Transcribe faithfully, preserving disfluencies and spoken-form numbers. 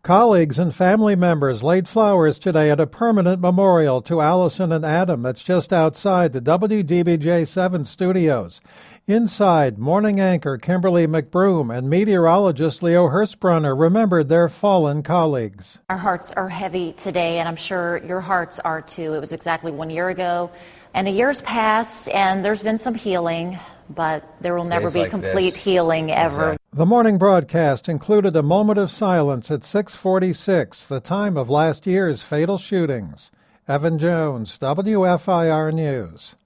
Colleagues and family members laid flowers today at a permanent memorial to Allison and Adam that's just outside the W D B J seven studios. Inside, morning anchor Kimberly McBroom and meteorologist Leo Hirschbrunner remembered their fallen colleagues. Our hearts are heavy today, and I'm sure your hearts are too. It was exactly one year ago, and a year's passed, and there's been some healing, but there will never Days be like complete this. healing ever. Exactly. The morning broadcast included a moment of silence at six forty-six, the time of last year's fatal shootings. Evan Jones, W F I R News.